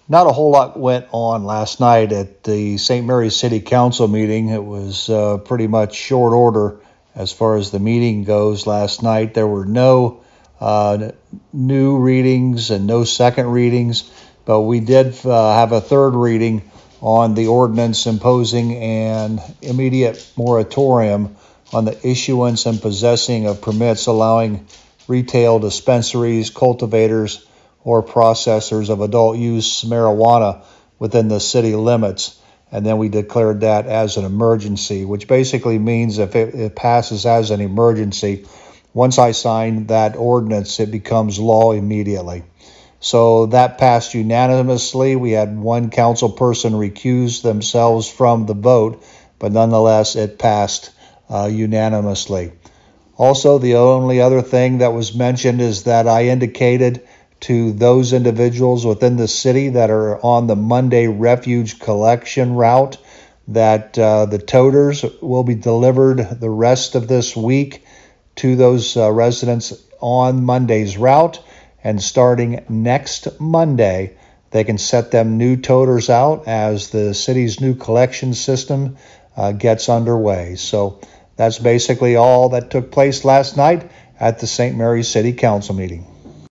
Not a whole lot went on last night at the St. Mary's City Council meeting. It was pretty much short order as far as the meeting goes last night. There were no new readings and no second readings, but we did have a third reading on the ordinance imposing an immediate moratorium on the issuance and possessing of permits allowing retail dispensaries, cultivators, or processors of adult use marijuana within the city limits. And then we declared that as an emergency, which basically means if it passes as an emergency, once I sign that ordinance, it becomes law immediately. So that passed unanimously. We had one council person recuse themselves from the vote, but nonetheless, it passed unanimously. Also, the only other thing that was mentioned is that I indicated to those individuals within the city that are on the Monday refuge collection route that the toters will be delivered the rest of this week to those residents on Monday's route. And starting next Monday, they can set them new toters out as the city's new collection system gets underway. So that's basically all that took place last night at the St. Mary's City Council meeting.